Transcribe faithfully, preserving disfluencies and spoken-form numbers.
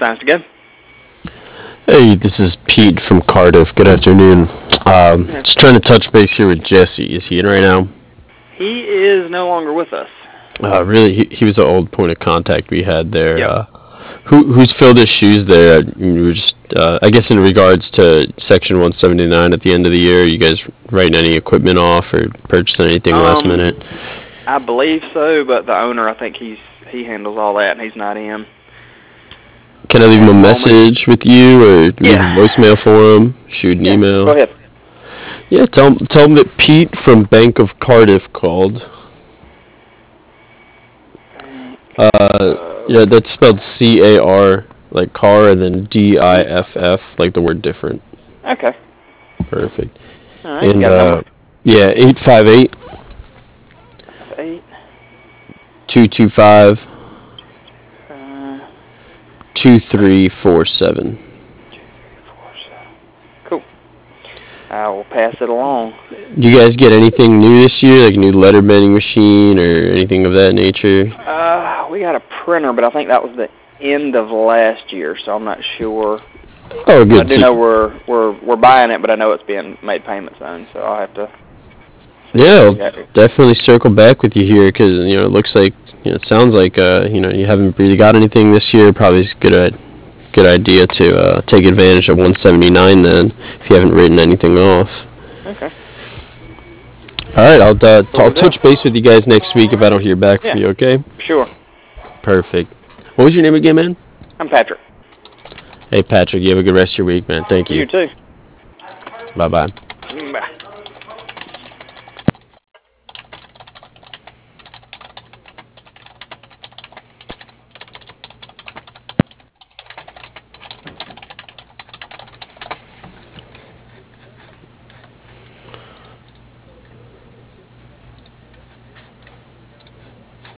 Signs to go. Hey, this is Pete from Cardiff. Good afternoon. Um, just trying to touch base here with Jesse. Is he in right now? He is no longer with us. Uh, really, he, he was an old point of contact we had there. Yep. Uh, who who's filled his shoes there? You were just, uh, I guess, in regards to Section one seventy-nine at the end of the year. You guys writing any equipment off or purchasing anything um, last minute? I believe so, but the owner, I think he's he handles all that, and he's not in. Can I leave him a message with you, or leave Yeah. a voicemail for him? Shoot an Yeah, email. Go ahead. Yeah, tell him, tell him that Pete from Bank of Cardiff called. Uh, yeah, that's spelled C A R, like car, and then D I F F, like the word different. Okay. Perfect. All right. And, You got a uh, number? yeah, eight five eight, Eight. two two five, Uh, two three four seven. Cool. I will pass it along. Do you guys get anything new this year, like a new letter bending machine or anything of that nature? Uh, we got a printer, but I think that was the end of last year, so I'm not sure. Oh, good. I do So- know we're we're we're buying it, but I know it's being made payments on, so I'll have to. Yeah, I'll Yeah. definitely circle back with you here because you know it looks like you know, it sounds like uh, you know you haven't really got anything this year. Probably is a good uh, good idea to uh, take advantage of one seventy-nine then if you haven't written anything off. Okay. All right, I'll uh, t- I'll Will do. touch base with you guys next week if I don't hear back from Yeah. you. Okay? Sure. Perfect. What was your name again, man? I'm Patrick. Hey, Patrick. You have a good rest of your week, man. Thank you. You too. Bye bye. Bye.